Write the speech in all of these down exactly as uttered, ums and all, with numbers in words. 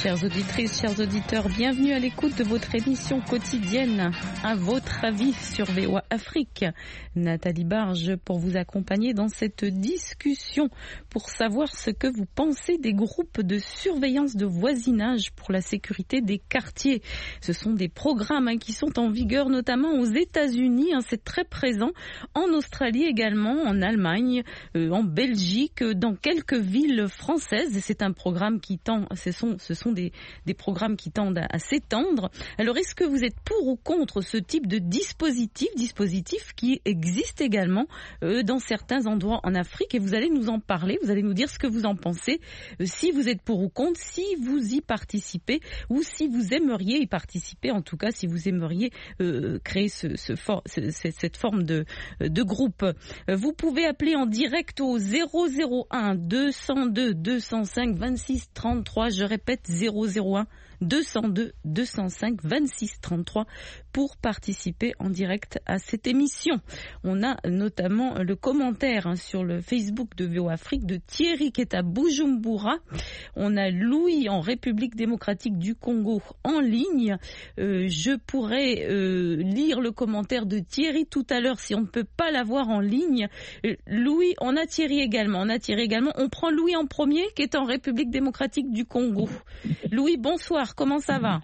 Chères auditrices, chers auditeurs, bienvenue à l'écoute de votre émission quotidienne À votre avis sur V O A Afrique. Nathalie Barge pour vous accompagner dans cette discussion pour savoir ce que vous pensez des groupes de surveillance de voisinage pour la sécurité des quartiers. Ce sont des programmes hein, qui sont en vigueur notamment aux États-Unis, hein, c'est très présent, en Australie également, en Allemagne, euh, en Belgique, dans quelques villes françaises. C'est un programme qui tend, ce sont, ce sont des, des programmes qui tendent à, à s'étendre. Alors, est-ce que vous êtes pour ou contre ce type de dispositif, dispositif qui existe également euh, dans certains endroits en Afrique? Et vous allez nous en parler, vous allez nous dire ce que vous en pensez, euh, si vous êtes pour ou contre, si vous y participez ou si vous aimeriez y participer, en tout cas si vous aimeriez euh, créer ce, ce for- ce, cette forme de, de groupe. Euh, vous pouvez appeler en direct au zéro zéro un deux zéro deux deux zéro cinq vingt-six trente-trois, je répète zéro zéro un deux zéro deux deux zéro cinq vingt-six trente-trois pour participer en direct à cette émission. On a notamment le commentaire hein, sur le Facebook de V O A Afrique de Thierry qui est à Bujumbura. On a Louis en République démocratique du Congo en ligne. Euh, je pourrais euh, lire le commentaire de Thierry tout à l'heure si on ne peut pas l'avoir en ligne. Euh, Louis, on a Thierry également. On a Thierry également. On prend Louis en premier qui est en République démocratique du Congo. Louis, bonsoir. Comment ça va?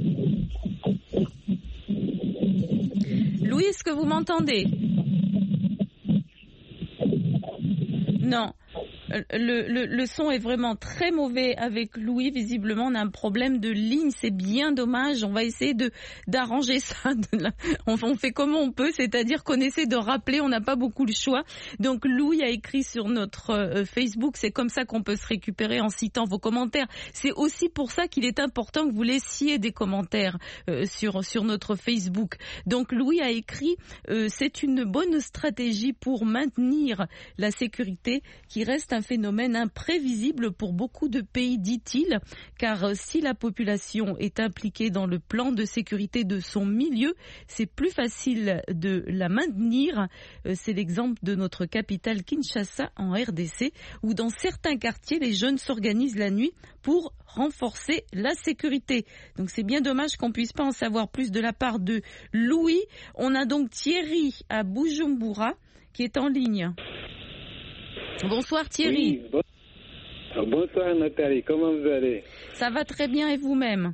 Louis, est-ce que vous m'entendez? Non. Le, le, le son est vraiment très mauvais avec Louis. Visiblement, on a un problème de ligne. C'est bien dommage. On va essayer de d'arranger ça. On, on fait comme on peut, c'est-à-dire qu'on essaie de rappeler. On n'a pas beaucoup le choix. Donc, Louis a écrit sur notre euh, Facebook. C'est comme ça qu'on peut se récupérer en citant vos commentaires. C'est aussi pour ça qu'il est important que vous laissiez des commentaires euh, sur sur notre Facebook. Donc, Louis a écrit euh, c'est une bonne stratégie pour maintenir la sécurité qui reste un phénomène imprévisible pour beaucoup de pays, dit-il, car si la population est impliquée dans le plan de sécurité de son milieu, c'est plus facile de la maintenir. C'est l'exemple de notre capitale Kinshasa en R D C, où dans certains quartiers, les jeunes s'organisent la nuit pour renforcer la sécurité. Donc c'est bien dommage qu'on puisse pas en savoir plus de la part de Louis. On a donc Thierry à Bujumbura qui est en ligne. Bonsoir Thierry. Oui, bon... Bonsoir Nathalie, comment vous allez? Ça va très bien et vous-même?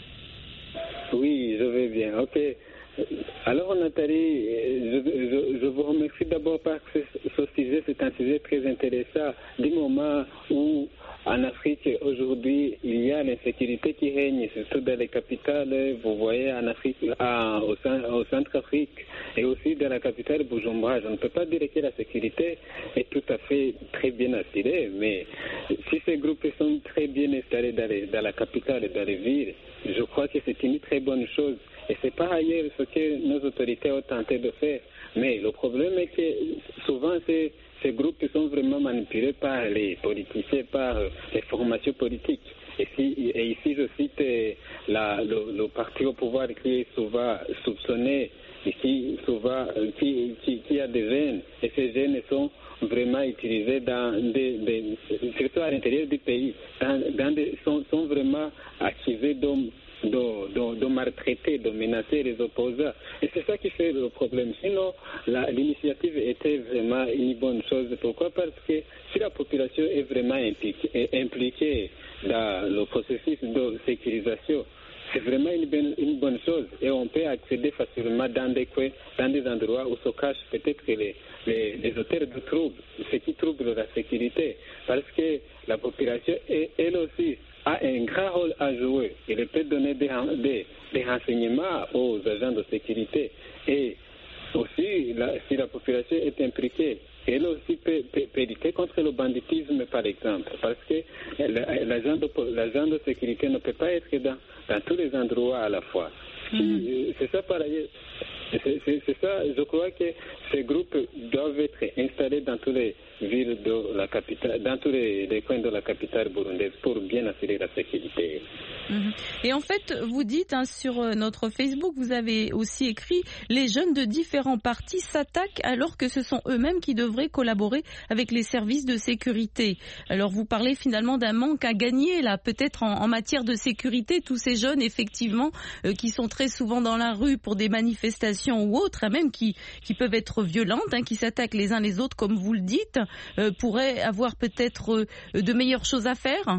Oui, je vais bien, ok. Alors Nathalie, je, je, je vous remercie d'abord parce que ce sujet, c'est un sujet très intéressant. Du moment où en Afrique, aujourd'hui, il y a l'insécurité qui règne, surtout dans les capitales. Vous voyez, en Afrique, en, au, au Centre-Afrique et aussi dans la capitale Bujumbura. Je ne peux pas dire que la sécurité est tout à fait très bien assurée, mais si ces groupes sont très bien installés dans, les, dans la capitale et dans les villes, je crois que c'est une très bonne chose. Et c'est par ailleurs ce que nos autorités ont tenté de faire. Mais le problème est que souvent, c'est ces groupes sont vraiment manipulés par les politiciens, par les formations politiques. Et, si, et ici, je cite la, le, le parti au pouvoir qui est souvent soupçonné, et qui, souvent, qui, qui, qui a des haines. Et ces haines sont vraiment utilisées dans des, des, surtout à l'intérieur du pays, dans, dans des, sont, sont vraiment accusés d'hommes. De, de, de maltraiter, de menacer les opposants. Et c'est ça qui fait le problème. Sinon, la, l'initiative était vraiment une bonne chose. Pourquoi? Parce que si la population est vraiment impliquée, impliquée dans le processus de sécurisation, c'est vraiment une, bonne, une bonne chose. Et on peut accéder facilement dans des coins, dans des endroits où se cachent peut-être les, les, les auteurs de troubles, ce qui trouble la sécurité. Parce que la population, est, elle aussi, a un grand rôle à jouer. Il peut donner des, des, des renseignements aux agents de sécurité. Et aussi, la, si la population est impliquée, elle aussi peut, peut, peut lutter contre le banditisme, par exemple. Parce que l'agent de, l'agent de sécurité ne peut pas être dans, dans tous les endroits à la fois. Mm-hmm. C'est ça, par ailleurs. C'est, c'est, c'est ça, je crois que ces groupes doivent être installés dans toutes les villes de la capitale, dans tous les, les coins de la capitale burundaise pour bien assurer la sécurité. Et en fait, vous dites hein, sur notre Facebook, vous avez aussi écrit « Les jeunes de différents partis s'attaquent alors que ce sont eux-mêmes qui devraient collaborer avec les services de sécurité ». Alors vous parlez finalement d'un manque à gagner là, peut-être en, en matière de sécurité, tous ces jeunes effectivement euh, qui sont très souvent dans la rue pour des manifestations ou autres, hein, même qui, qui peuvent être violentes, hein, qui s'attaquent les uns les autres comme vous le dites, euh, pourraient avoir peut-être euh, de meilleures choses à faire.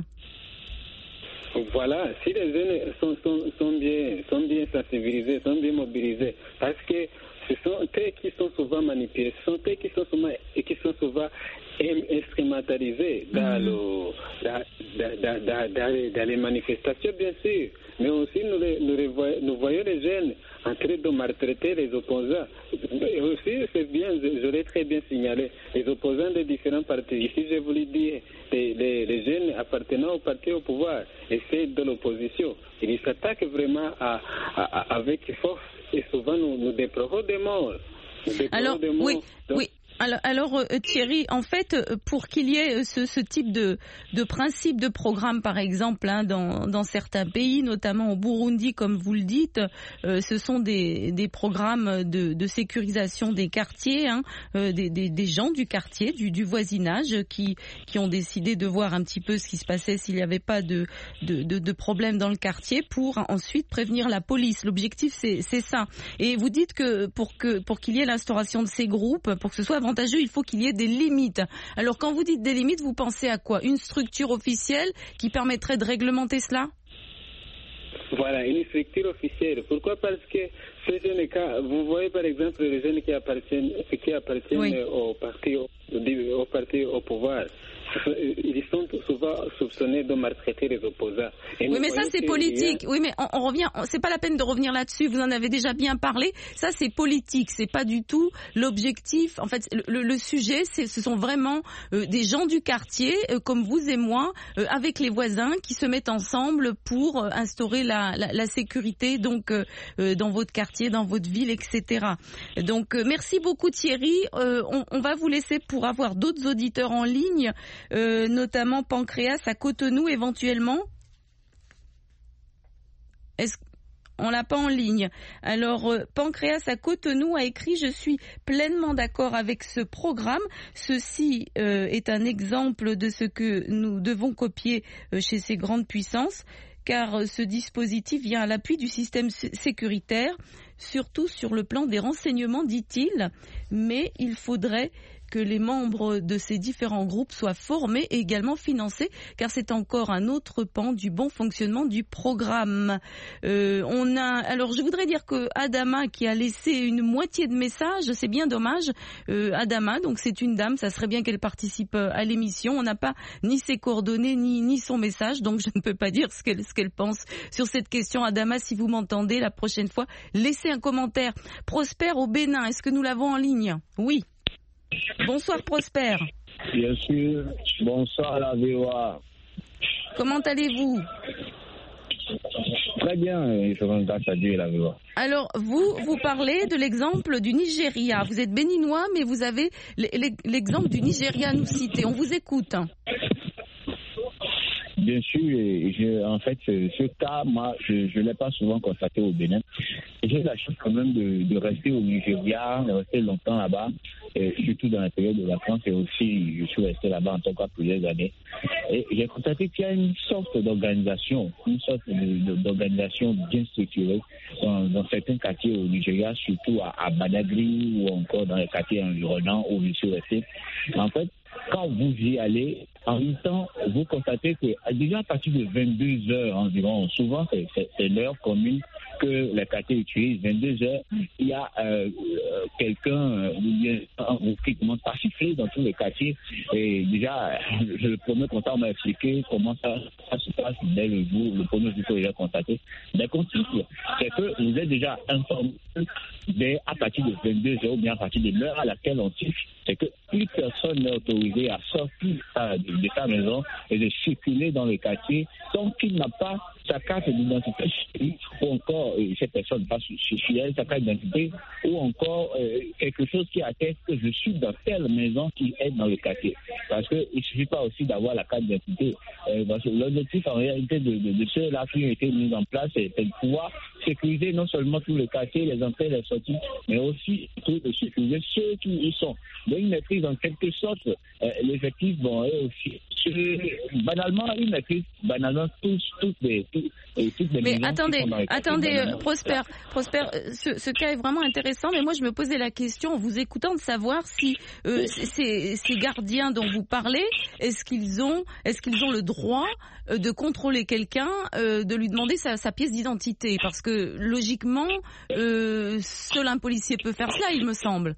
Voilà, si les jeunes sont, sont, sont, bien, sont bien sensibilisés, sont bien mobilisés, parce que ce sont eux qui sont souvent manipulés, ce sont eux qui sont souvent, qui sont souvent instrumentalisés dans, mmh. le, dans, dans, dans, dans, les, dans les manifestations, bien sûr. Mais aussi, nous, les, nous, les voyons, nous voyons les jeunes en train de maltraiter les opposants. Et aussi, c'est bien, je l'ai très bien signalé, les opposants de différents partis. Ici, je voulais dire, les, les, les jeunes appartenant au parti au pouvoir et ceux de l'opposition, ils s'attaquent vraiment à, à, à, avec force et souvent nous, nous déplorons des morts. Nous déplorons Alors, des morts. oui, Donc, oui. Alors, alors euh, Thierry, en fait, pour qu'il y ait ce, ce type de, de principe de programme, par exemple, hein, dans, dans certains pays, notamment au Burundi, comme vous le dites, euh, ce sont des, des programmes de, de sécurisation des quartiers, hein, euh, des, des, des gens du quartier, du, du voisinage, qui, qui ont décidé de voir un petit peu ce qui se passait s'il n'y avait pas de, de, de, de problème dans le quartier, pour ensuite prévenir la police. L'objectif, c'est, c'est ça. Et vous dites que pour que pour qu'il y ait l'instauration de ces groupes, pour que ce soit avantageux, il faut qu'il y ait des limites. Alors quand vous dites des limites, vous pensez à quoi? Une structure officielle qui permettrait de réglementer cela? Voilà, une structure officielle. Pourquoi? Parce que ces jeunes cas, vous voyez par exemple les jeunes qui appartiennent, qui appartiennent oui. au parti au, au parti au pouvoir. Ils sont souvent soupçonnés de maltraiter les opposants. Et oui, mais ça c'est politique. A... Oui, mais on, on revient. C'est pas la peine de revenir là-dessus. Vous en avez déjà bien parlé. Ça c'est politique. C'est pas du tout l'objectif. En fait, le, le sujet, c'est, ce sont vraiment euh, des gens du quartier, euh, comme vous et moi, euh, avec les voisins, qui se mettent ensemble pour euh, instaurer la, la, la sécurité, donc euh, euh, dans votre quartier, dans votre ville, et cetera. Donc, euh, merci beaucoup Thierry. Euh, on, on va vous laisser pour avoir d'autres auditeurs en ligne. Euh, notamment Pancréas à Cotonou éventuellement. Est-ce on l'a pas en ligne. Alors euh, Pancréas à Cotonou a écrit: je suis pleinement d'accord avec ce programme. Ceci euh, est un exemple de ce que nous devons copier euh, chez ces grandes puissances, car euh, ce dispositif vient à l'appui du système s- sécuritaire, surtout sur le plan des renseignements, dit-il, mais il faudrait que les membres de ces différents groupes soient formés et également financés, car c'est encore un autre pan du bon fonctionnement du programme. Euh, on a, alors je voudrais dire que Adama, qui a laissé une moitié de message, c'est bien dommage. Euh, Adama, donc c'est une dame, ça serait bien qu'elle participe à l'émission. On n'a pas ni ses coordonnées ni ni son message, donc je ne peux pas dire ce qu'elle ce qu'elle pense sur cette question. Adama, si vous m'entendez, la prochaine fois, laissez un commentaire. Prosper au Bénin, est-ce que nous l'avons en ligne? Oui. Bonsoir Prosper. Bien sûr, bonsoir la V O A. Comment allez-vous? Très bien, je rends grâce à Dieu la V O A. Alors, vous, vous parlez de l'exemple du Nigeria. Vous êtes béninois, mais vous avez l'exemple du Nigeria à nous citer. On vous écoute. Bien sûr, je, en fait, ce, ce cas, moi, je ne l'ai pas souvent constaté au Bénin. J'ai la chance quand même de, de rester au Nigeria, de rester longtemps là-bas, et surtout dans la période de vacances, et aussi, je suis resté là-bas en tout cas plusieurs années. Et j'ai constaté qu'il y a une sorte d'organisation, une sorte de, de, d'organisation bien structurée dans, dans certains quartiers au Nigeria, surtout à, à Badagry ou encore dans les quartiers environnants où je suis resté. En fait, quand vous y allez, en même temps, vous constatez que déjà à partir de vingt-deux heures environ, souvent c'est, c'est, c'est l'heure commune que les quartiers utilisent, vingt-deux heures, il y a euh, quelqu'un ou bien un groupe qui commence à siffler dans tous les quartiers. Et déjà, le premier contact, on m'a expliqué comment ça, ça se passe dès le jour, le premier jour que j'ai constaté. Dès qu'on siffle, c'est que vous êtes déjà informé dès à partir de vingt-deux heures ou bien à partir de l'heure à laquelle on siffle, c'est que plus personne n'est autorisé à sortir de, de sa maison et de circuler dans le quartier tant qu'il n'a pas sa carte d'identité ou encore euh, cette personne passe sur elle, sa carte d'identité ou encore euh, quelque chose qui atteste que je suis dans telle maison qui est dans le quartier. Parce qu'il ne suffit pas aussi d'avoir la carte d'identité. Euh, parce que l'objectif en réalité de, de, de ceux-là qui ont été mis en place, c'est de pouvoir sécuriser non seulement tout le quartier, les entrées, les sorties, mais aussi de sécuriser ceux qui y sont. Donc ils maîtrisent en quelque sorte euh, l'effectif, bon, et aussi, ceux, banalement, ils maîtrisent banalement tous, toutes les, toutes, toutes les mais maisons attendez, qui sont dans les attendez, quartiers, euh, Prosper, Prosper, ce, ce cas est vraiment intéressant, mais moi je me posais la question en vous écoutant de savoir si euh, ces, ces gardiens dont vous parlez, est-ce qu'ils ont, est-ce qu'ils ont le droit euh, de contrôler quelqu'un, euh, de lui demander sa, sa pièce d'identité, parce que logiquement, euh, seul un policier peut faire cela, il me semble.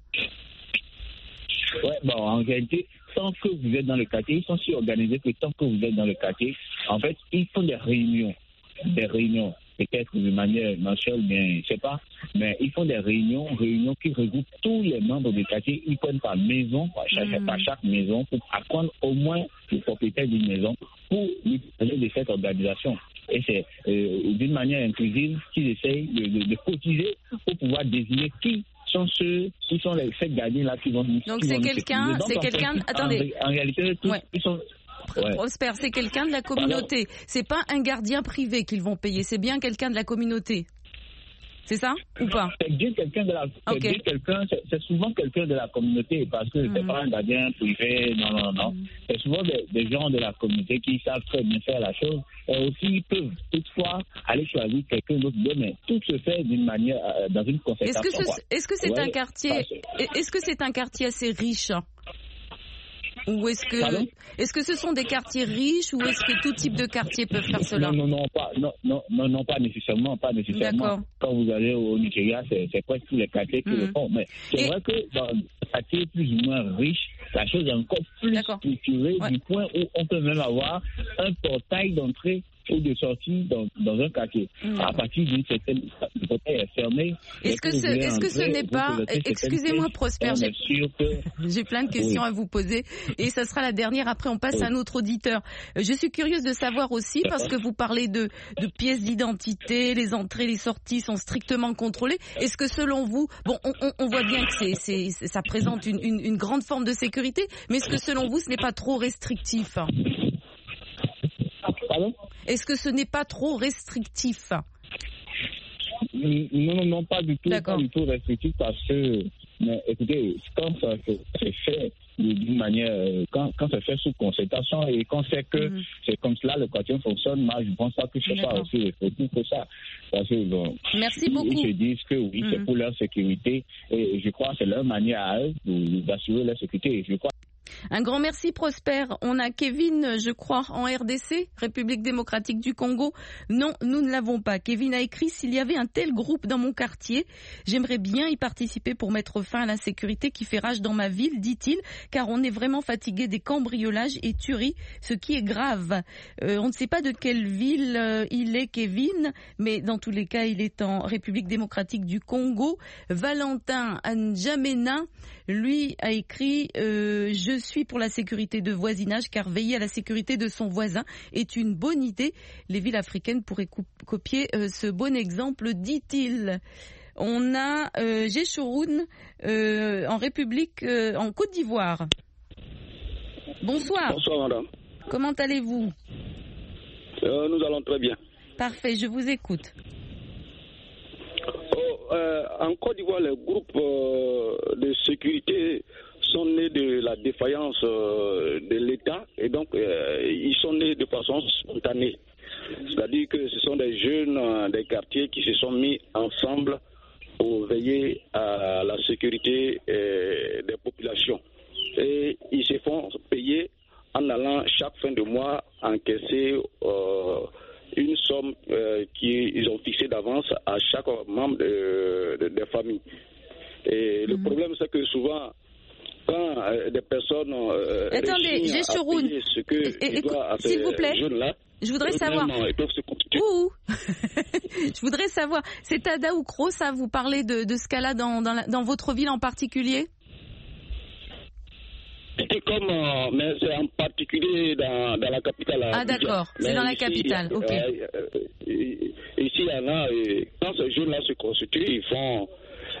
Ouais, bon, en réalité, tant que vous êtes dans le quartier, ils sont si organisés que tant que vous êtes dans le quartier, en fait, ils font des réunions, des réunions, peut-être de manière mensuelle, bien, je sais pas, mais ils font des réunions, réunions qui regroupent tous les membres du quartier, ils prennent par maison, par chaque, mmh. par chaque maison, pour apprendre au moins le propriétaire d'une maison, pour lui parler de cette organisation. Et c'est euh, d'une manière inclusive qu'ils essayent de, de, de cotiser pour pouvoir désigner qui sont ceux qui sont les sept gardiens là qui vont nous donc c'est quelqu'un c'est quelqu'un fait, attendez en, en réalité tous, ouais. ils sont ouais. Prosper, c'est quelqu'un de la communauté. Pardon. C'est pas un gardien privé qu'ils vont payer, c'est bien quelqu'un de la communauté. C'est ça ou pas? C'est bien quelqu'un de la okay. bien quelqu'un, c'est, c'est souvent quelqu'un de la communauté parce que mm-hmm. c'est pas un gardien privé, non, non, non. Mm-hmm. C'est souvent des, des gens de la communauté qui savent très bien faire la chose et aussi ils peuvent toutefois aller choisir quelqu'un d'autre, mais tout se fait d'une manière, euh, dans une concertation. Est-ce que, ce, est-ce que c'est ouais, un quartier, est-ce que c'est un quartier assez riche? Ou est-ce que, est-ce que ce sont des quartiers riches ou est-ce que tout type de quartier peuvent faire cela? Non, non, non, pas, non, non, non, non, pas nécessairement, pas nécessairement. D'accord. Quand vous allez au Nigeria, c'est, c'est presque tous les quartiers qui mmh. le font. Mais c'est Et... vrai que dans les quartiers plus ou moins riches, la chose est encore plus D'accord. structurée ouais. du point où on peut même avoir un portail d'entrée ou de sortie dans, dans un quartier. Mmh. À partir d'une certaine, le portail est fermé. Est-ce que, ce, est-ce entrer, que ce n'est pas, excusez-moi Prosper, j'ai, que... j'ai plein de questions oui. à vous poser et ça sera la dernière, après on passe oui. à un autre auditeur. Je suis curieuse de savoir aussi, parce que vous parlez de, de pièces d'identité, les entrées, les sorties sont strictement contrôlées. Est-ce que selon vous, bon, on, on, on voit bien que c'est, c'est, ça présente une, une, une grande forme de sécurité, mais est-ce que selon vous ce n'est pas trop restrictif? Pardon? Est-ce que ce n'est pas trop restrictif? Non, non, non, pas du tout, D'accord. pas du tout restrictif parce que, mais, écoutez, quand ça c'est fait d'une manière, quand, quand ça fait sous concertation et qu'on sait que mm-hmm. c'est comme cela le quartier fonctionne, moi je pense pas que c'est pas aussi restrictif que ça. Parce que bon, Merci ils, beaucoup. Ils se disent que oui, mm-hmm. c'est pour leur sécurité et je crois que c'est leur manière à eux d'assurer leur sécurité. Je crois. Un grand merci Prosper. On a Kevin, je crois, en R D C, République démocratique du Congo. Non, nous ne l'avons pas. Kevin a écrit: s'il y avait un tel groupe dans mon quartier, j'aimerais bien y participer pour mettre fin à l'insécurité qui fait rage dans ma ville, dit-il, car on est vraiment fatigué des cambriolages et tueries, ce qui est grave. Euh, on ne sait pas de quelle ville euh, il est, Kevin, mais dans tous les cas, il est en République démocratique du Congo. Valentin N'Djamena, lui, a écrit euh, « Je suis pour la sécurité de voisinage car veiller à la sécurité de son voisin est une bonne idée. Les villes africaines pourraient co- copier euh, ce bon exemple, dit-il. » On a euh, Géchoroun euh, en République, euh, en Côte d'Ivoire. Bonsoir. Bonsoir, madame. Comment allez-vous? euh, Nous allons très bien. Parfait, je vous écoute. Oh, euh, en Côte d'Ivoire, les groupes euh, de sécurité sont nés de la défaillance euh, de l'État et donc euh, ils sont nés de façon spontanée. C'est-à-dire que ce sont des jeunes euh, des quartiers qui se sont mis ensemble pour veiller à la sécurité euh, des populations. Et ils se font payer en allant chaque fin de mois encaisser euh, une somme euh, qu'ils ont fixée d'avance à chaque membre de, de, de famille. Et mmh. le problème, c'est que souvent, quand euh, des personnes euh, Attendez, Géchoroun, ce que et, écoute, s'il vous plaît, jeunes-là, je voudrais savoir. Ouh, je voudrais savoir. C'est Tada Oukro, ça, vous parlez de, de ce cas-là dans, dans, la, dans votre ville en particulier? C'était comme, euh, mais c'est en particulier dans, dans la capitale. Ah d'accord, c'est dans la ici, capitale, ok. Euh, euh, ici, il y en a, et quand ces jeunes-là se constituent, ils font,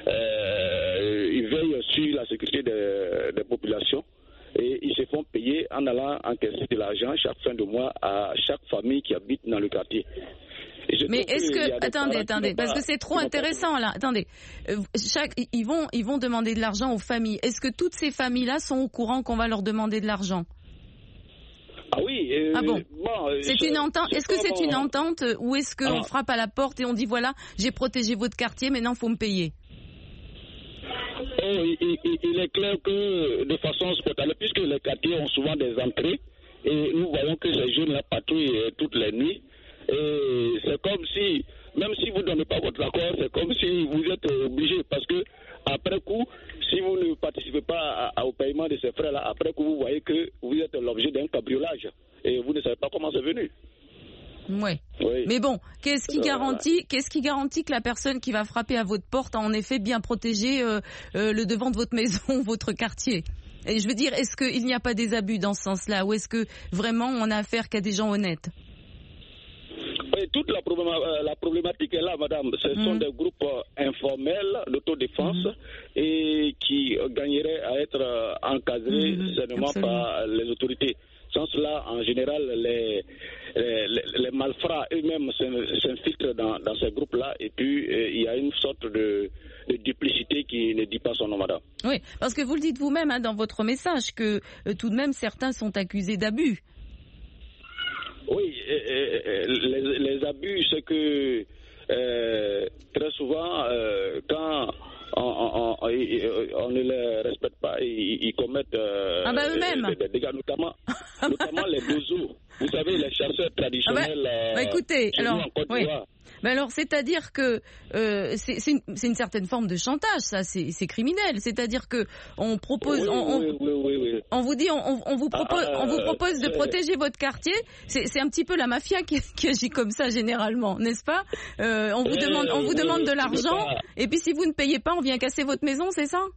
euh, ils veillent sur la sécurité des, des populations et ils se font payer en allant encaisser de l'argent chaque fin de mois à chaque famille qui habite dans le quartier. Mais est-ce que, attendez, attendez, parce que c'est trop intéressant là, attendez, euh, chaque, ils vont, ils vont demander de l'argent aux familles. Est-ce que toutes ces familles-là sont au courant qu'on va leur demander de l'argent? Ah oui. Euh, ah bon, bon c'est une entente. Est-ce que c'est une entente ou est-ce qu'on ah. frappe à la porte et on dit voilà, j'ai protégé votre quartier, maintenant il faut me payer? Oh, il, il, il est clair que de façon spontanée, puisque les quartiers ont souvent des entrées et nous voyons que ces jeunes-là patrouillent toutes les nuits. Et c'est comme si, même si vous ne donnez pas votre accord, c'est comme si vous êtes obligé. Parce que, après coup, si vous ne participez pas à, à, au paiement de ces frais-là, après coup, vous voyez que vous êtes l'objet d'un cabriolage. Et vous ne savez pas comment c'est venu. Ouais. Oui. Mais bon, qu'est-ce qui garantit, qu'est-ce qui garantit que la personne qui va frapper à votre porte a en effet bien protégé euh, euh, le devant de votre maison, votre quartier? Et je veux dire, est-ce qu'il n'y a pas des abus dans ce sens-là, ou est-ce que vraiment on a affaire qu'à des gens honnêtes? Toute la, probléma- la problématique est là, madame. Ce mmh. sont des groupes euh, informels d'autodéfense mmh. et qui euh, gagneraient à être euh, encadrés mmh. seulement par les autorités. Sans cela, en général, les, les, les malfrats eux-mêmes s'infiltrent dans, dans ces groupes-là et puis euh, il y a une sorte de, de duplicité qui ne dit pas son nom, madame. Oui, parce que vous le dites vous-même hein, dans votre message que euh, tout de même certains sont accusés d'abus. Oui, euh, euh, les, les abus, c'est que euh, très souvent, euh, quand on, on, on, on ne les respecte pas, ils, ils commettent euh, ah bah eux-mêmes. Des, des dégâts, notamment, notamment les oiseaux. Vous savez, les chasseurs traditionnels. Ah bah, bah écoutez, euh, alors, en Côte oui. d'Ivoire. Mais alors, c'est-à-dire que euh, c'est, c'est, une, c'est une certaine forme de chantage, ça, c'est, c'est criminel. C'est-à-dire que on propose, oui, on, oui, oui, oui, oui. on vous dit, on, on vous propose, ah, euh, on vous propose de protéger votre quartier. C'est, c'est un petit peu la mafia qui, qui agit comme ça généralement, n'est-ce pas? euh, On vous oui, demande, on vous oui, demande de l'argent, et puis si vous ne payez pas, on vient casser votre maison, c'est ça?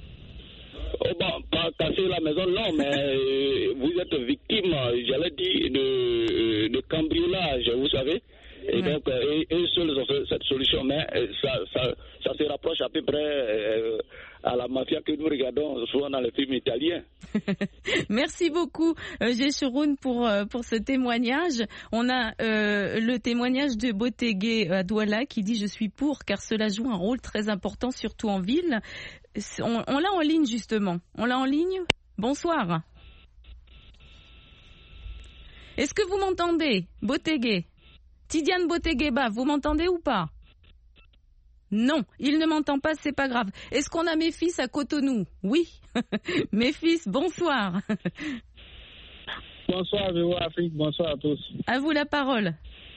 Oh bon, pas casser la maison, non, mais euh, vous êtes victime, j'allais dire, de, de cambriolage, vous savez. Et ouais. donc, euh, eux seuls ont cette solution, mais euh, ça, ça, ça se rapproche à peu près euh, à la mafia que nous regardons souvent dans les films italiens. Merci beaucoup, euh, Gécheroun, pour, euh, pour ce témoignage. On a euh, le témoignage de Botegué à Douala qui dit « Je suis pour car cela joue un rôle très important, surtout en ville ». On, on l'a en ligne, justement. On l'a en ligne. Bonsoir. Est-ce que vous m'entendez, Botegué? Tidiane Botegueba, vous m'entendez ou pas? Non, il ne m'entend pas, c'est pas grave. Est-ce qu'on a mes fils à Cotonou? Oui. Mes fils, bonsoir. Bonsoir, V O A Afrique, bonsoir à tous. À vous la parole.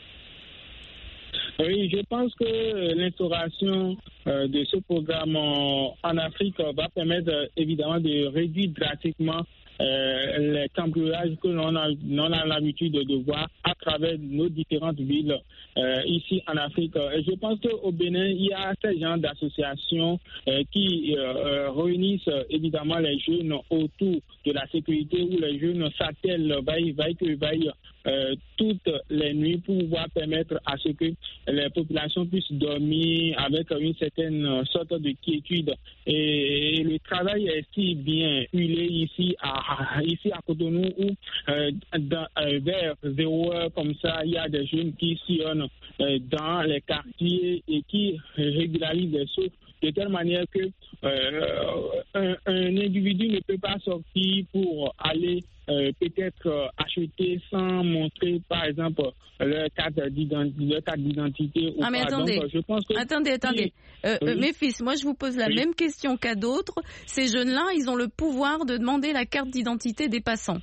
Oui, je pense que l'instauration euh, de ce programme en, en Afrique va permettre euh, évidemment de réduire drastiquement euh, les cambriolages que l'on a, l'on a l'habitude de, de voir à travers nos différentes villes euh, ici en Afrique. Et je pense qu'au Bénin, il y a ces genres d'associations euh, qui euh, réunissent euh, évidemment les jeunes autour de la sécurité, où les jeunes s'attellent vaille, vaille que vaille euh, toutes les nuits pour pouvoir permettre à ce que les populations puissent dormir avec une certaine sorte de quiétude. Et, et le travail est si bien huilé ici à, ici à Cotonou où euh, dans, euh, vers zéro heure comme ça, il y a des jeunes qui sillonnent euh, dans les quartiers et qui régularisent les sauts de telle manière que euh, un, un individu ne peut pas sortir pour aller euh, peut-être euh, acheter sans montrer, par exemple, leur carte d'identité. Leur carte d'identité ah, mais pas. attendez, Donc, je pense que attendez, attendez. Euh, oui. euh, mes fils, moi je vous pose la oui. même question qu'à d'autres. Ces jeunes-là, ils ont le pouvoir de demander la carte d'identité des passants.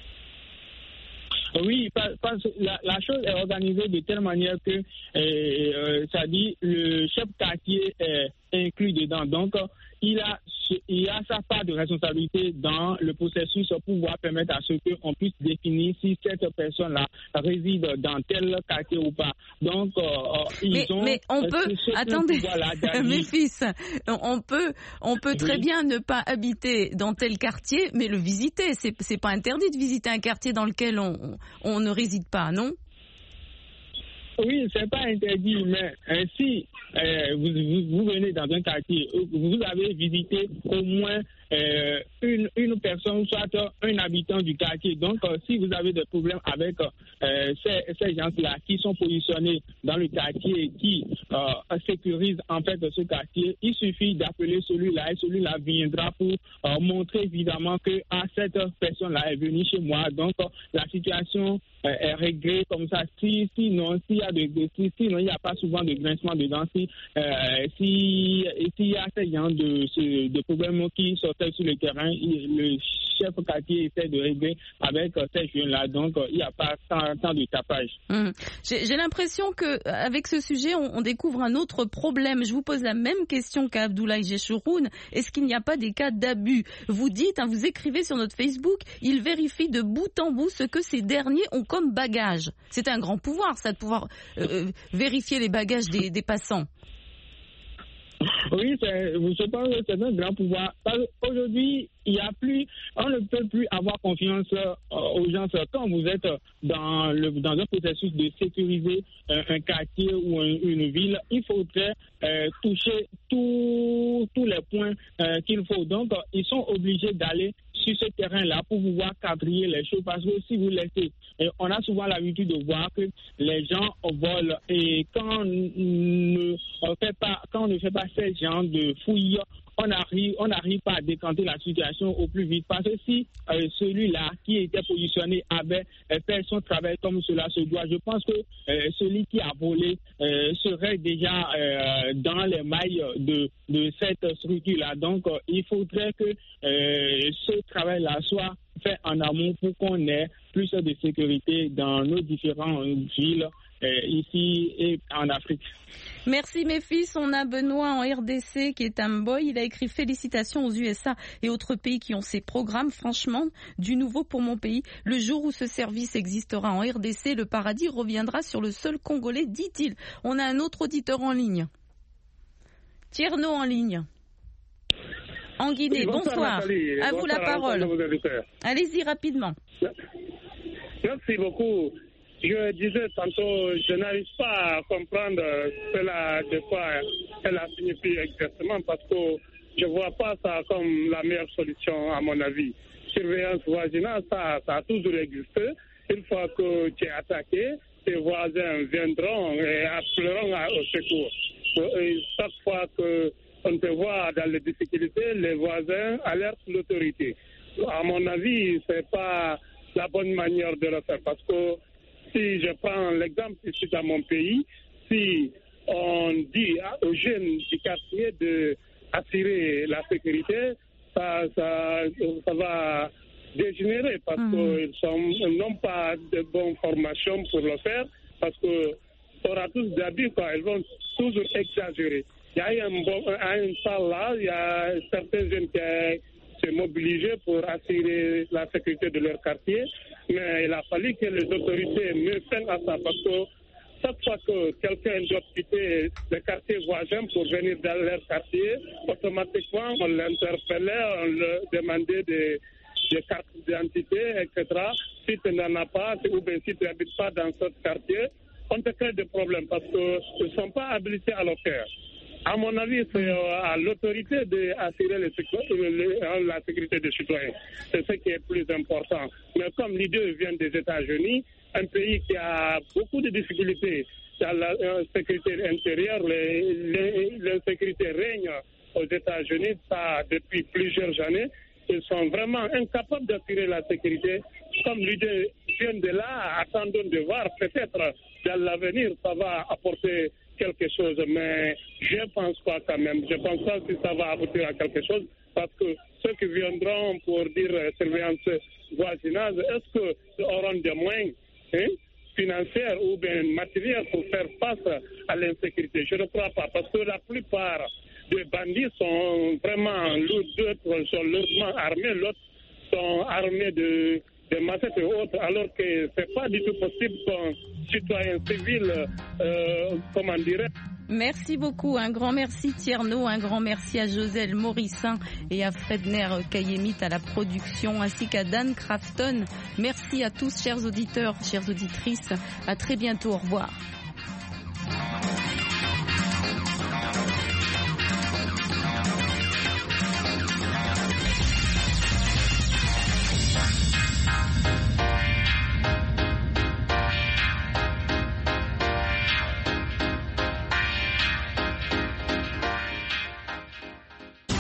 Oui, parce que la, la chose est organisée de telle manière que, euh, euh, ça dit, le chef quartier est inclus dedans. Donc, il a il y a sa part de responsabilité dans le processus pour pouvoir permettre à ce qu'on puisse définir si cette personne-là réside dans tel quartier ou pas. Donc, euh, ils mais, ont... Mais on peut... Attendez, mes fils, on peut, on peut très oui. bien ne pas habiter dans tel quartier, mais le visiter. C'est, c'est pas interdit de visiter un quartier dans lequel on, on ne réside pas, non? Oui, c'est pas interdit, mais euh, si euh, vous, vous, vous venez dans un quartier, vous avez visité au moins euh, une, une personne, soit un habitant du quartier. Donc, euh, si vous avez des problèmes avec euh, ces, ces gens-là qui sont positionnés dans le quartier et qui euh, sécurisent en fait ce quartier, il suffit d'appeler celui-là et celui-là viendra pour euh, montrer évidemment que ah, cette personne-là est venue chez moi. Donc, euh, la situation euh, est réglée comme ça. Si, sinon, s'il y a de, de, si, sinon, il n'y a pas souvent de grincement dedans. Si, euh, si, s'il y a ces gens de, de problèmes qui sortent sur le terrain, le chef quartier essaie de régler avec ces jeunes-là. Donc, il n'y a pas tant, tant de tapage. Mmh. J'ai, j'ai l'impression qu'avec ce sujet, on, on découvre un autre problème. Je vous pose la même question qu'à Abdoulaye Jeshouroun. Est-ce qu'il n'y a pas des cas d'abus? Vous dites, hein, vous écrivez sur notre Facebook, il vérifie de bout en bout ce que ces derniers ont comme bagage. C'est un grand pouvoir, ça, de pouvoir euh, vérifier les bagages des, des passants. Oui, c'est, je pense que c'est un grand pouvoir. Aujourd'hui, il y a plus, on ne peut plus avoir confiance euh, aux gens. Quand vous êtes dans, le, dans un processus de sécuriser euh, un quartier ou un, une ville, il faudrait euh, toucher tous les points euh, qu'il faut. Donc, ils sont obligés d'aller sur ce terrain-là pour pouvoir quadriller les choses. Parce que si vous laissez, et on a souvent l'habitude de voir que les gens volent. Et quand on ne fait pas, quand on ne fait pas ce genre de fouilles, on n'arrive on n'arrive pas à décanter la situation au plus vite. Parce que si euh, celui-là qui était positionné avait euh, fait son travail comme cela se doit, je pense que euh, celui qui a volé euh, serait déjà euh, dans les mailles de, de cette structure-là. Donc, euh, il faudrait que euh, ce travail-là soit fait en amont pour qu'on ait plus de sécurité dans nos différentes villes euh, ici et en Afrique. Merci mes fils. On a Benoît en R D C qui est un boy. Il a écrit félicitations aux U S A et autres pays qui ont ces programmes. Franchement, du nouveau pour mon pays. Le jour où ce service existera en R D C, le paradis reviendra sur le sol congolais, dit-il. On a un autre auditeur en ligne. Tierno en ligne. En Guinée, oui, bonsoir. bonsoir. Nathalie. À bonsoir, vous la parole. Allez-y rapidement. Merci beaucoup. Je disais tantôt, je n'arrive pas à comprendre cela, de quoi cela signifie exactement, parce que je ne vois pas ça comme la meilleure solution, à mon avis. Surveillance voisinage, ça, ça a toujours existé. Une fois que tu es attaqué, tes voisins viendront et appelleront au secours. Et chaque fois que on te voit dans les difficultés, les voisins alertent l'autorité. À mon avis, ce n'est pas la bonne manière de le faire, parce que si je prends l'exemple ici dans mon pays, si on dit aux jeunes du quartier d'assurer la sécurité, ça, ça, ça va dégénérer parce mmh. qu'ils n'ont pas de bonnes formations pour le faire, parce qu'il y aura tous d'abus, quoi. Ils vont toujours exagérer. Il y a un bon, à une salle là, il y a certains jeunes qui se mobilisés pour assurer la sécurité de leur quartier, mais il a fallu que les autorités me prennent à ça, parce que chaque fois que quelqu'un doit quitter le quartier voisin pour venir dans leur quartier, automatiquement on l'interpellait, on leur demandait des, des cartes d'identité, et cetera. Si tu n'en as pas, ou bien si tu n'habites pas dans ce quartier, on te crée des problèmes parce qu'ils ne sont pas habilités à le faire. À mon avis, c'est à l'autorité d'assurer la sécurité des citoyens. C'est ce qui est plus important. Mais comme l'idée vient des États-Unis, un pays qui a beaucoup de difficultés dans la sécurité intérieure, l'insécurité règne aux États-Unis, ça depuis plusieurs années. Ils sont vraiment incapables d'assurer la sécurité. Comme l'idée vient de là, attendons de voir. Peut-être dans l'avenir, ça va apporter quelque chose, mais je ne pense pas quand même. Je ne pense pas que ça va aboutir à quelque chose, parce que ceux qui viendront pour dire euh, surveillance voisinage, est-ce qu'ils auront des moyens hein, financiers ou bien matériels pour faire face à l'insécurité? Je ne crois pas, parce que la plupart de bandits sont vraiment lourds, d'autres sont lourdement armés, l'autre sont armés de, de machettes et autres, alors que c'est pas du tout possible qu'un citoyen civil, euh, comment dirais Merci beaucoup, un grand merci Tierno, un grand merci à Joselle Morissin et à Fredner Kayemit à la production, ainsi qu'à Dan Crafton. Merci à tous, chers auditeurs, chères auditrices. À très bientôt, au revoir.